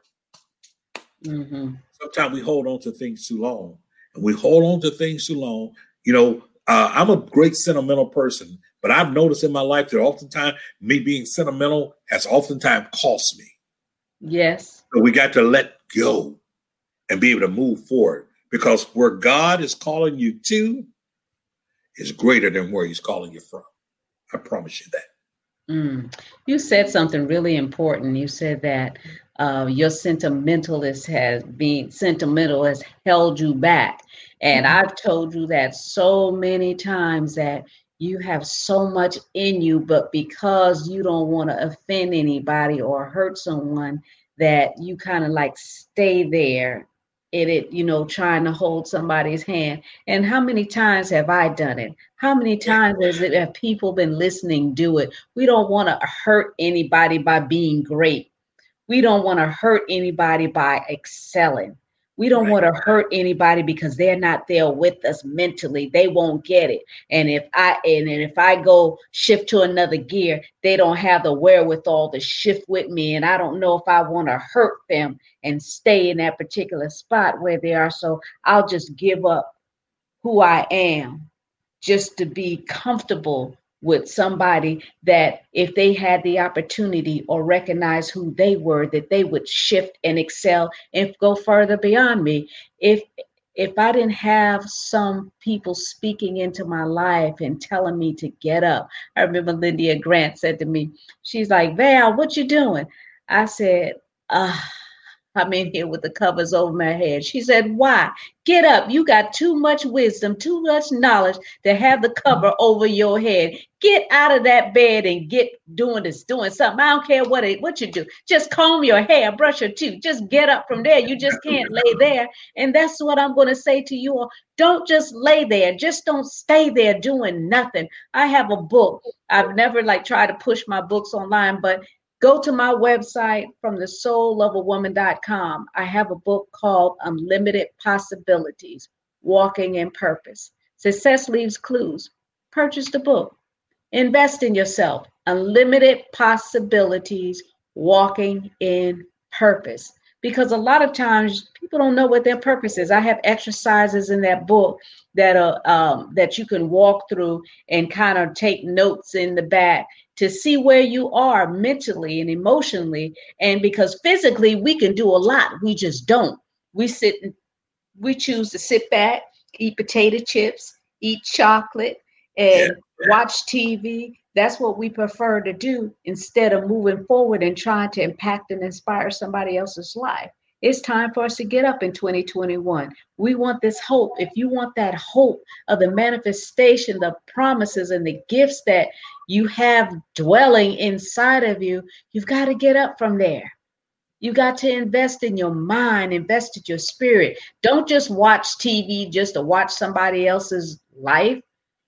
Mm-hmm. Sometimes we hold on to things too long. And we hold on to things too long. You know, uh, I'm a great sentimental person. But I've noticed in my life that oftentimes me being sentimental has oftentimes cost me. Yes. So we got to let go and be able to move forward, because where God is calling you to is greater than where he's calling you from. I promise you that. Mm. You said something really important. You said that uh, your sentimentalist has been sentimental has held you back. And Mm-hmm. I've told you that so many times, that you have so much in you, but because you don't want to offend anybody or hurt someone, that you kind of like stay there in it, you know, trying to hold somebody's hand. And how many times have I done it? How many times has it, have people been listening do it? We don't want to hurt anybody by being great. We don't want to hurt anybody by excelling. We don't Right. want to hurt anybody because they're not there with us mentally. They won't get it. And if I and if I go shift to another gear, they don't have the wherewithal to shift with me. And I don't know if I want to hurt them and stay in that particular spot where they are. So I'll just give up who I am just to be comfortable with somebody that if they had the opportunity or recognize who they were, that they would shift and excel and go further beyond me. If if I didn't have some people speaking into my life and telling me to get up. I remember Lydia Grant said to me, she's like, Val, what you doing? I said, uh, I'm in here with the covers over my head. She said, why? Get up. You got too much wisdom, too much knowledge to have the cover over your head. Get out of that bed and get doing this, doing something. I don't care what it, what you do. Just comb your hair, brush your teeth. Just get up from there. You just can't lay there. And that's what I'm going to say to you all. Don't just lay there. Just don't stay there doing nothing. I have a book. I've never like tried to push my books online, but go to my website from the soul of a woman dot com. I have a book called Unlimited Possibilities, Walking in Purpose. Success Leaves Clues. Purchase the book. Invest in yourself. Unlimited Possibilities, Walking in Purpose. Because a lot of times people don't know what their purpose is. I have exercises in that book that are um, that you can walk through and kind of take notes in the back to see where you are mentally and emotionally. And because physically we can do a lot, we just don't. We sit, we choose to sit back, eat potato chips, eat chocolate, and yeah. watch T V. That's what we prefer to do instead of moving forward and trying to impact and inspire somebody else's life. It's time for us to get up in twenty twenty-one. We want this hope. If you want that hope of the manifestation, the promises and the gifts that you have dwelling inside of you, you've got to get up from there. You got to invest in your mind, invest in your spirit. Don't just watch T V just to watch somebody else's life.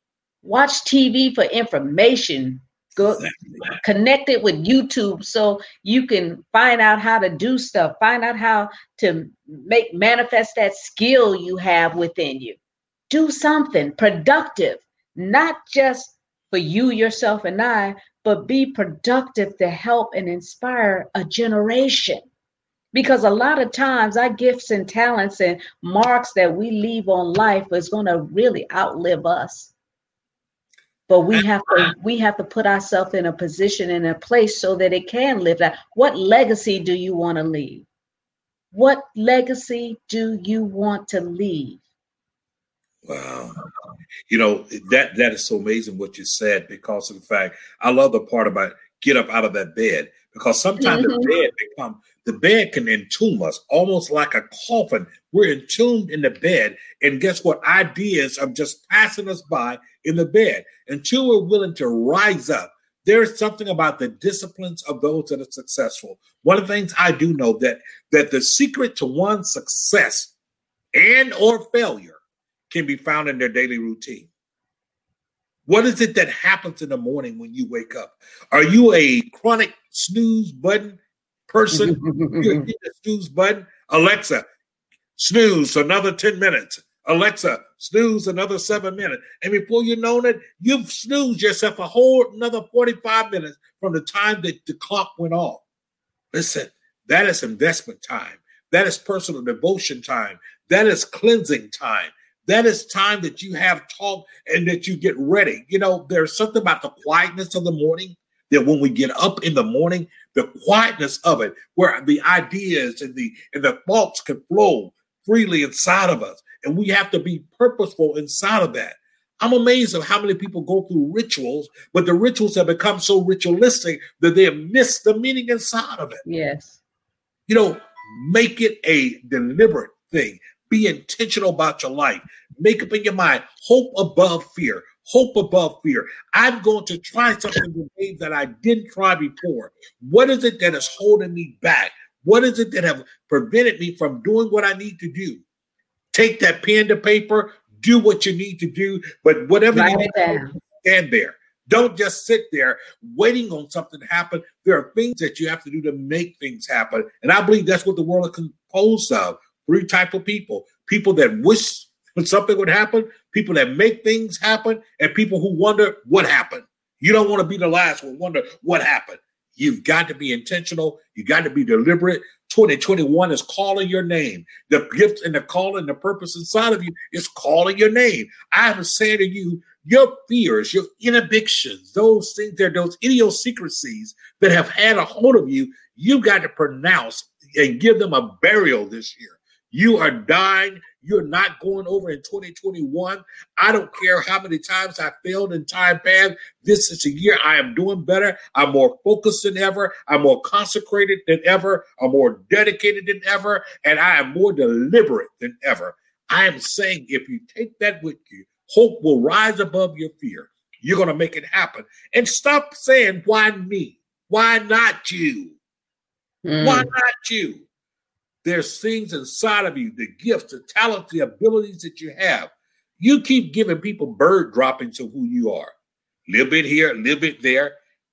Watch T V for information. Go connect it with YouTube so you can find out how to do stuff. Find out how to make manifest that skill you have within you. Do something productive, not just for you, yourself, and I, but be productive to help and inspire a generation. Because a lot of times our gifts and talents and marks that we leave on life is going to really outlive us. but we have to we have to put ourselves in a position, in a place so that it can live that. What legacy do you want to leave? What legacy do you want to leave? Wow. You know, that that is so amazing what you said, because of the fact, I love the part about get up out of that bed, because sometimes mm-hmm. the bed become the bed can entomb us almost like a coffin. We're entombed in the bed, and guess what? Ideas are just passing us by in the bed until we're willing to rise up. There's something about the disciplines of those that are successful. One of the things I do know that that the secret to one's success and or failure can be found in their daily routine. What is it that happens in the morning when you wake up? Are you a chronic snooze button person? You hit the snooze button. Alexa, snooze another ten minutes. Alexa, snooze another seven minutes. And before you know it, you've snoozed yourself a whole another forty-five minutes from the time that the clock went off. Listen, that is investment time. That is personal devotion time. That is cleansing time. That is time that you have talk and that you get ready. You know, there's something about the quietness of the morning that when we get up in the morning, the quietness of it, where the ideas and the and the thoughts can flow freely inside of us. And we have to be purposeful inside of that. I'm amazed at how many people go through rituals, but the rituals have become so ritualistic that they have missed the meaning inside of it. Yes. You know, make it a deliberate thing. Be intentional about your life. Make up in your mind, hope above fear. Hope above fear. I'm going to try something today that I didn't try before. What is it that is holding me back? What is it that have prevented me from doing what I need to do? Take that pen to paper, do what you need to do, but whatever you need to do, stand there. Don't just sit there waiting on something to happen. There are things that you have to do to make things happen. And I believe that's what the world is composed of. Three types of people: people that wish something would happen, people that make things happen, and people who wonder what happened. You don't want to be the last one, wonder what happened. You've got to be intentional. You got to be deliberate. twenty twenty-one is calling your name. The gift and the calling, the purpose inside of you is calling your name. I am saying to you, your fears, your inhibitions, those things there, those idiosyncrasies that have had a hold of you, you got to pronounce and give them a burial this year. You are dying. You're not going over in twenty twenty-one. I don't care how many times I failed in time past. This is a year I am doing better. I'm more focused than ever. I'm more consecrated than ever. I'm more dedicated than ever. And I am more deliberate than ever. I am saying if you take that with you, hope will rise above your fear. You're going to make it happen. And stop saying, why me? Why not you? Mm. Why not you? There's things inside of you, the gifts, the talents, the abilities that you have. You keep giving people bird droppings of who you are. A little bit here, a little bit there.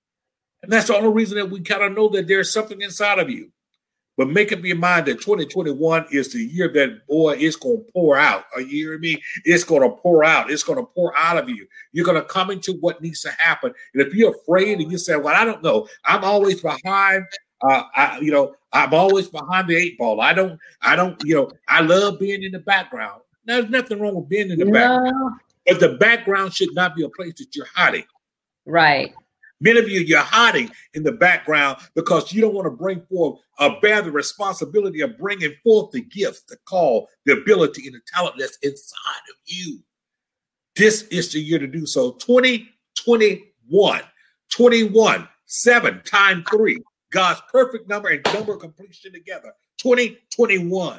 And that's the only reason that we kind of know that there's something inside of you. But make up your mind that twenty twenty-one is the year that, boy, it's going to pour out. Are you hearing me? It's going to pour out. It's going to pour out of you. You're going to come into what needs to happen. And if you're afraid and you say, well, I don't know, I'm always behind. Uh, I, you know, I'm always behind the eight ball. I don't, I don't, you know, I love being in the background. There's nothing wrong with being in the no. background, but the background should not be a place that you're hiding. Right. Many of you, you're hiding in the background because you don't want to bring forth or bear the responsibility of bringing forth the gifts, the call, the ability, and the talent that's inside of you. This is the year to do so. twenty twenty-one, twenty-one, seven times three. God's perfect number and number of completion together. twenty twenty-one.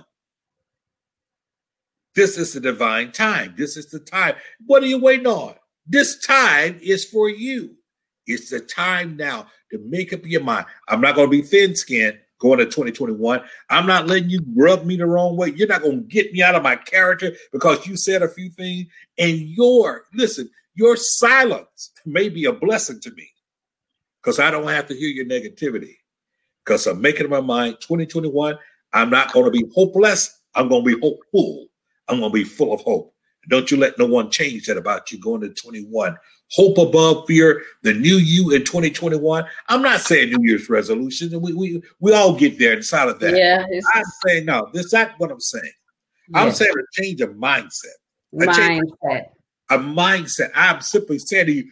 This is the divine time. This is the time. What are you waiting on? This time is for you. It's the time now to make up your mind. I'm not going to be thin-skinned going to twenty twenty-one. I'm not letting you rub me the wrong way. You're not going to get me out of my character because you said a few things. And your, listen, your silence may be a blessing to me, because I don't have to hear your negativity, because I'm making up my mind. twenty twenty-one, I'm not going to be hopeless. I'm going to be hopeful. I'm going to be full of hope. Don't you let no one change that about you going to twenty-one. Hope above fear, the new you in twenty twenty-one. I'm not saying New Year's resolutions, and we we we all get there inside of that. Yeah, I'm saying no. That's not what I'm saying. Yeah. I'm saying a change of mindset. A mindset. Change of, a mindset. I'm simply saying to you,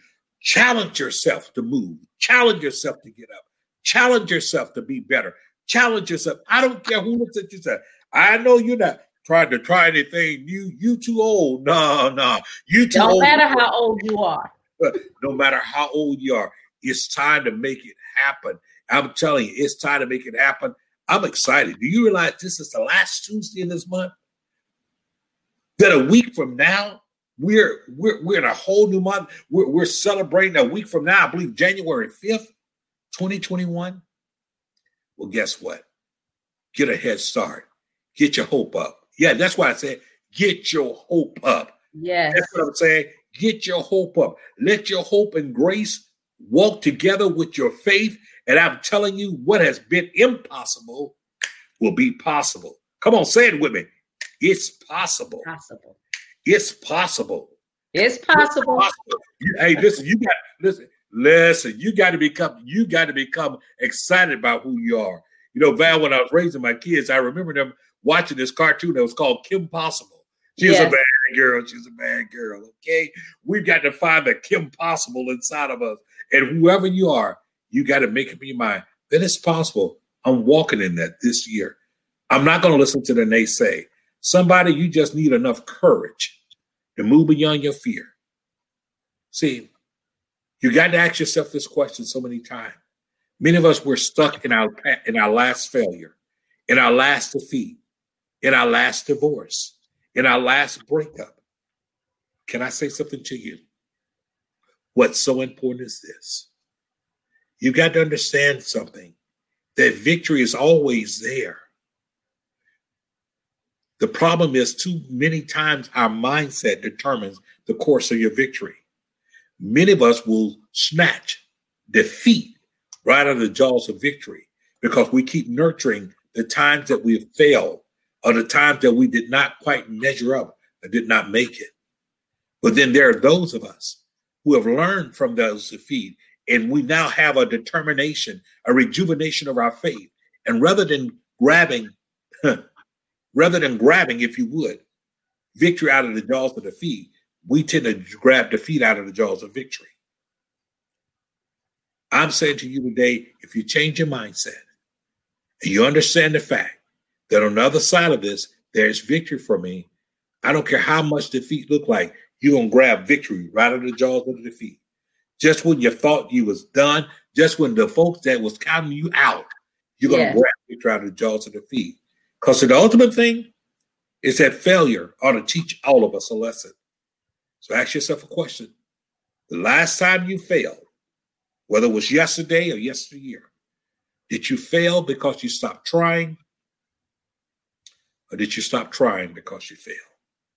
Challenge yourself to move. Challenge yourself to get up. Challenge yourself to be better. Challenge yourself. I don't care who looks at you and says, I know you're not trying to try anything new. You too old. No, no. You too Don't old. No matter how old you are. No matter how old you are, it's time to make it happen. I'm telling you, it's time to make it happen. I'm excited. Do you realize this is the last Tuesday in this month? That a week from now, we're we're we're in a whole new month. We're, we're celebrating a week from now, I believe January fifth, twenty twenty-one. Well, guess what? Get a head start. Get your hope up. Yeah, that's why I said get your hope up. Yes. That's what I'm saying. Get your hope up. Let your hope and grace walk together with your faith. And I'm telling you, what has been impossible will be possible. Come on, say it with me. It's possible. Possible. It's possible. It's possible. It's possible. Hey, listen, you got listen, listen, you got to become, you got to become excited about who you are. You know, Val, when I was raising my kids, I remember them watching this cartoon that was called Kim Possible. She's yes. a bad girl. She's a bad girl. Okay. We've got to find the Kim Possible inside of us. And whoever you are, you got to make up your mind that it's possible. I'm walking in that this year. I'm not going to listen to the naysay. Somebody, you just need enough courage to move beyond your fear. See, you got to ask yourself this question so many times. Many of us were stuck in our in our last failure, in our last defeat, in our last divorce, in our last breakup. Can I say something to you? What's so important is this. You got to understand something, that victory is always there. The problem is too many times our mindset determines the course of your victory. Many of us will snatch defeat right out of the jaws of victory because we keep nurturing the times that we have failed or the times that we did not quite measure up or did not make it. But then there are those of us who have learned from those defeats, and we now have a determination, a rejuvenation of our faith. And rather than grabbing, rather than grabbing, if you would, victory out of the jaws of defeat, we tend to grab defeat out of the jaws of victory. I'm saying to you today, if you change your mindset and you understand the fact that on the other side of this, there's victory for me, I don't care how much defeat look like, you're going to grab victory right out of the jaws of the defeat. Just when you thought you was done, just when the folks that was counting you out, you're going to yeah. grab victory out of the jaws of defeat. Because the ultimate thing is that failure ought to teach all of us a lesson. So ask yourself a question. The last time you failed, whether it was yesterday or yesteryear, did you fail because you stopped trying? Or did you stop trying because you failed?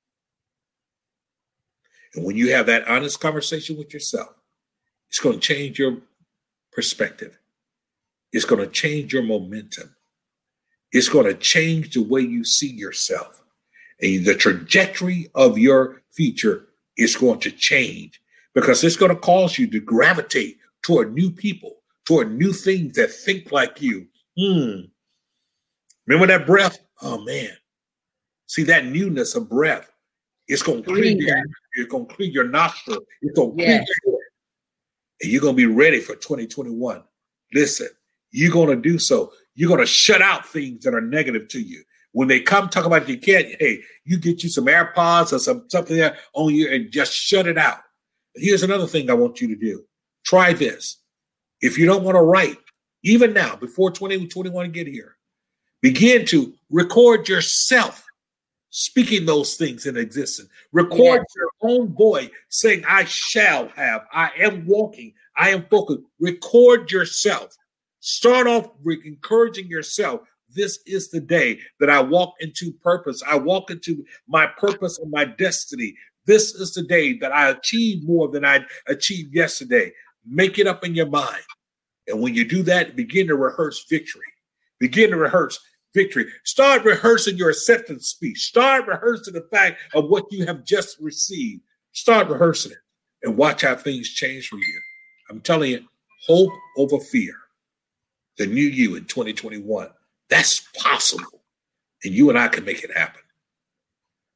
And when you have that honest conversation with yourself, it's going to change your perspective. It's going to change your momentum. It's going to change the way you see yourself. And the trajectory of your future is going to change because it's going to cause you to gravitate toward new people, toward new things that think like you. Hmm. Remember that breath? Oh, man. See that newness of breath. It's going to clean your, it's going to clean your nostril. It's going to clean your head. And you're going to be ready for twenty twenty-one. Listen, you're going to do so. You're going to shut out things that are negative to you. When they come talk about you can't, hey, you get you some AirPods or some something there on you and just shut it out. Here's another thing I want you to do. Try this. If you don't want to write, even now, before twenty twenty-one get here, begin to record yourself speaking those things in existence. Record yes. your own voice saying, I shall have, I am walking, I am focused. Record yourself. Start off with encouraging yourself. This is the day that I walk into purpose. I walk into my purpose and my destiny. This is the day that I achieve more than I achieved yesterday. Make it up in your mind. And when you do that, begin to rehearse victory. Begin to rehearse victory. Start rehearsing your acceptance speech. Start rehearsing the fact of what you have just received. Start rehearsing it and watch how things change for you. I'm telling you, hope over fear. The new you in twenty twenty-one. That's possible. And you and I can make it happen.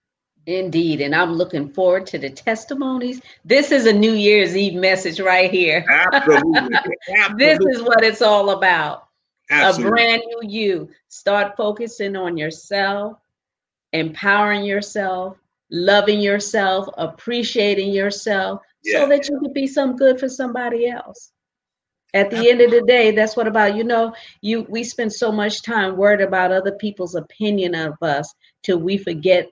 Indeed. And I'm looking forward to the testimonies. This is a New Year's Eve message right here. Absolutely. This Absolutely. is what it's all about. Absolutely. A brand new you. Start focusing on yourself, empowering yourself, loving yourself, appreciating yourself, yeah. so that you can be some good for somebody else. At the end of the day, that's what about, you know, you we spend so much time worried about other people's opinion of us till we forget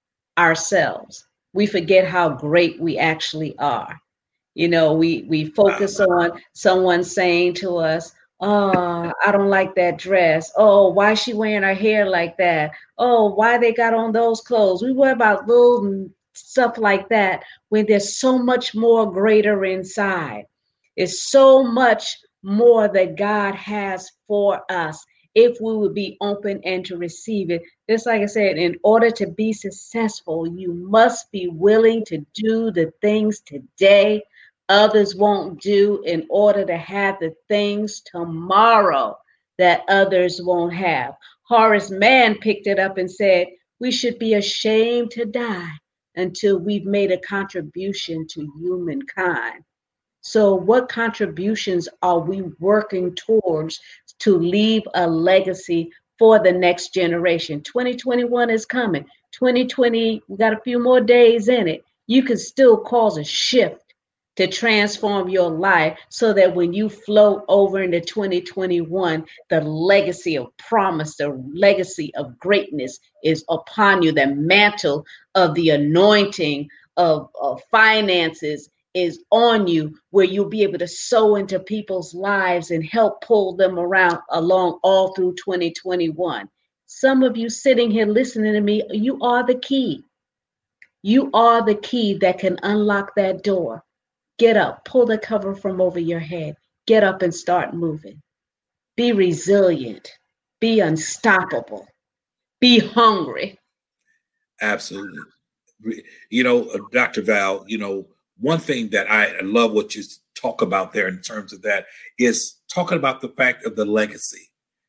ourselves. We forget how great we actually are. You know, we we focus on someone saying to us, "Oh, I don't like that dress. Oh, why is she wearing her hair like that? Oh, why they got on those clothes?" We worry about little stuff like that when there's so much more greater inside. It's so much more that God has for us if we would be open and to receive it. Just like I said, in order to be successful, you must be willing to do the things today others won't do in order to have the things tomorrow that others won't have. Horace Mann picked it up and said, we should be ashamed to die until we've made a contribution to humankind. So what contributions are we working towards to leave a legacy for the next generation? twenty twenty-one is coming. twenty twenty, we got a few more days in it. You can still cause a shift to transform your life so that when you float over into twenty twenty-one, the legacy of promise, the legacy of greatness is upon you. The mantle of the anointing of, of finances is on you, where you'll be able to sow into people's lives and help pull them around along all through twenty twenty-one. Some of you sitting here listening to me, you are the key. You are the key that can unlock that door. Get up, pull the cover from over your head. Get up and start moving. Be resilient. Be unstoppable. Be hungry. Absolutely. You know, uh, Doctor Val, you know, one thing that I love what you talk about there in terms of that is talking about the fact of the legacy.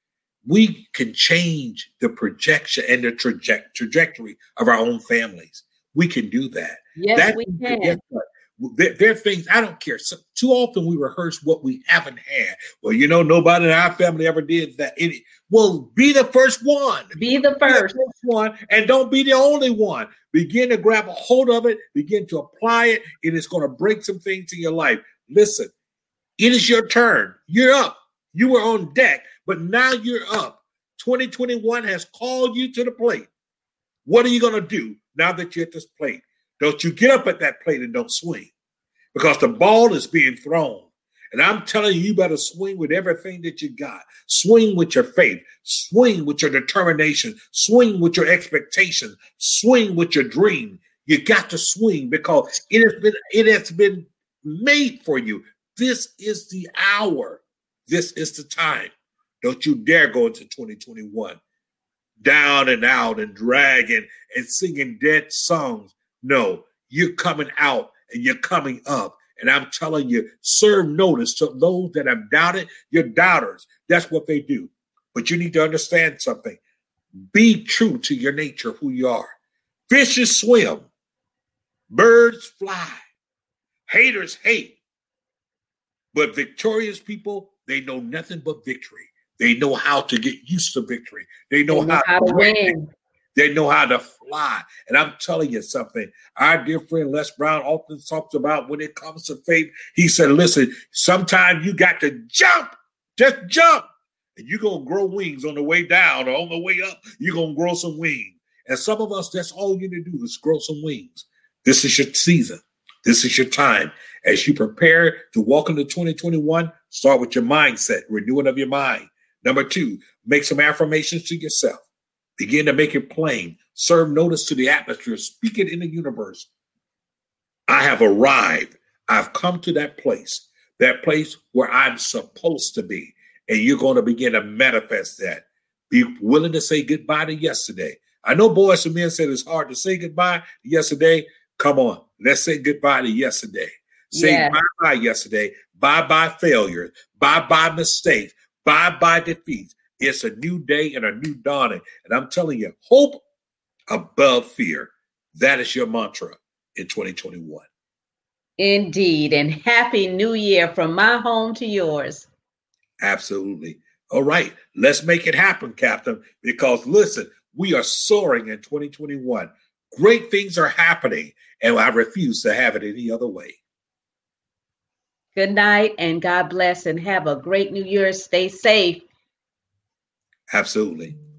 We can change the projection and the traje- trajectory of our own families. We can do that. Yes, that, we can. There, there are things, I don't care. So, too often we rehearse what we haven't had. Well, you know, nobody in our family ever did that. Any, well, be the first one. Be the first. Be the first one, and don't be the only one. Begin to grab a hold of it, begin to apply it, and it's going to break some things in your life. Listen, it is your turn. You're up. You were on deck, but now you're up. twenty twenty-one has called you to the plate. What are you going to do now that you're at this plate? Don't you get up at that plate and don't swing, because the ball is being thrown. And I'm telling you, you better swing with everything that you got. Swing with your faith. Swing with your determination. Swing with your expectations. Swing with your dream. You got to swing because it has been, it has been made for you. This is the hour. This is the time. Don't you dare go into twenty twenty-one down and out and dragging and singing dead songs. No, you're coming out and you're coming up. And I'm telling you, serve notice to those that have doubted. You're doubters. That's what they do. But you need to understand something. Be true to your nature, who you are. Fishes swim. Birds fly. Haters hate. But victorious people, they know nothing but victory. They know how to get used to victory. They know, they know how, how to win. win. They know how to fly. And I'm telling you something. Our dear friend Les Brown often talks about when it comes to faith. He said, listen, sometimes you got to jump. Just jump. And you're going to grow wings on the way down or on the way up. You're going to grow some wings. And some of us, that's all you need to do is grow some wings. This is your season. This is your time. As you prepare to walk into twenty twenty-one, start with your mindset, renewing of your mind. Number two, make some affirmations to yourself. Begin to make it plain. Serve notice to the atmosphere. Speak it in the universe. I have arrived. I've come to that place, that place where I'm supposed to be. And you're going to begin to manifest that. Be willing to say goodbye to yesterday. I know boys and men said it's hard to say goodbye to yesterday. Come on. Let's say goodbye to yesterday. Say yeah. bye-bye yesterday. Bye-bye failures. Bye-bye mistakes. Bye-bye defeats. It's a new day and a new dawning. And I'm telling you, hope above fear. That is your mantra in twenty twenty-one. Indeed. And Happy New Year from my home to yours. Absolutely. All right. Let's make it happen, Captain, because listen, we are soaring in twenty twenty-one. Great things are happening, and I refuse to have it any other way. Good night, and God bless, and have a great New Year. Stay safe. Absolutely.